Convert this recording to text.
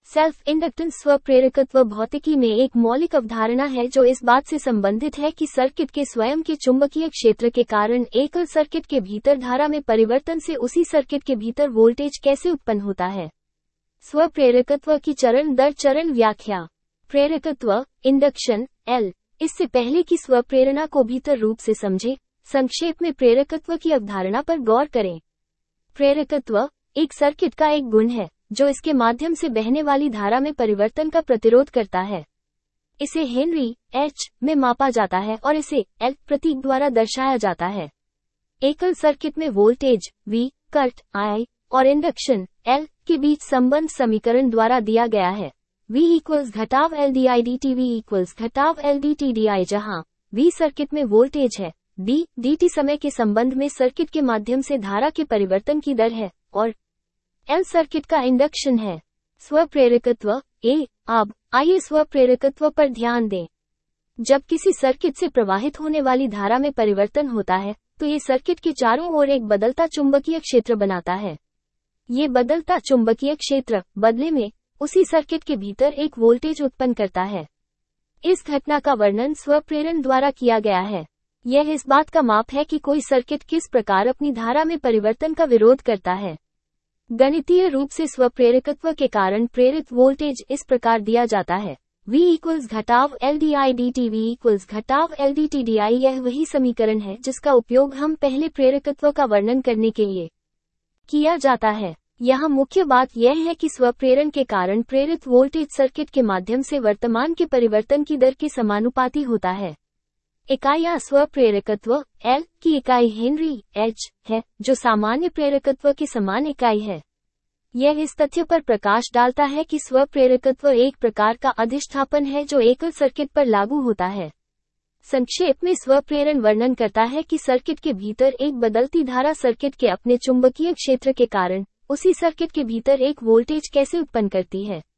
Self inductance स्वप्रेरकत्व भौतिकी में एक मौलिक अवधारणा है जो इस बात से संबंधित है कि सर्किट के स्वयं के चुंबकीय क्षेत्र के कारण एकल सर्किट के भीतर धारा में परिवर्तन से उसी सर्किट के भीतर वोल्टेज कैसे उत्पन्न होता है। स्वप्रेरकत्व की चरण दर चरण व्याख्या। प्रेरकत्व, इंडक्शन, एल। इससे पहले कि स्वप्रेरणा को भीतर रूप से समझे, संक्षेप में प्रेरकत्व की अवधारणा पर गौर करें। प्रेरकत्व एक सर्किट का एक गुण है जो इसके माध्यम से बहने वाली धारा में परिवर्तन का प्रतिरोध करता है। इसे हेनरी एच में मापा जाता है और इसे एल प्रतीक द्वारा दर्शाया जाता है। एकल सर्किट में वोल्टेज V, करंट I और इंडक्शन L के बीच संबंध समीकरण द्वारा दिया गया है। V = घटाव LdI dt, V = घटाव Ldt di, जहां V सर्किट में वोल्टेज है, d dt समय के संबंध में सर्किट के माध्यम से धारा के परिवर्तन की दर है और L सर्किट का इंडक्शन है। स्वप्रेरकत्व ए। अब आइए स्वप्रेरकत्व पर ध्यान दें। जब किसी सर्किट से प्रवाहित होने वाली धारा में परिवर्तन होता है तो ये सर्किट के चारों ओर एक बदलता चुंबकीय क्षेत्र बनाता है। ये बदलता चुंबकीय क्षेत्र बदले में उसी सर्किट के भीतर एक वोल्टेज उत्पन्न करता है। इस घटना का वर्णन स्वप्रेरण द्वारा किया गया है। यह इस बात का माप है कि कोई सर्किट किस प्रकार अपनी धारा में परिवर्तन का विरोध करता है। गणितीय रूप से स्वप्रेरकत्व के कारण प्रेरित वोल्टेज इस प्रकार दिया जाता है। V = घटाव LdI dt, V = घटाव Ldt di। यह वही समीकरण है जिसका उपयोग हम पहले प्रेरकत्व का वर्णन करने के लिए किया जाता है। यहाँ मुख्य बात यह है कि स्वप्रेरण के कारण प्रेरित वोल्टेज सर्किट के माध्यम से वर्तमान के परिवर्तन की दर के समानुपाती होता है। इकाइयाँ स्वप्रेरकत्व L की इकाई हेनरी H है, जो सामान्य प्रेरकत्व की समान इकाई है। यह इस तथ्य पर प्रकाश डालता है कि स्वप्रेरकत्व एक प्रकार का अधिष्ठापन है जो एकल सर्किट पर लागू होता है। संक्षेप में स्वप्रेरण वर्णन करता है कि सर्किट के भीतर एक बदलती धारा सर्किट के अपने चुंबकीय क्षेत्र के कारण उसी सर्किट के भीतर एक वोल्टेज कैसे उत्पन्न करती है।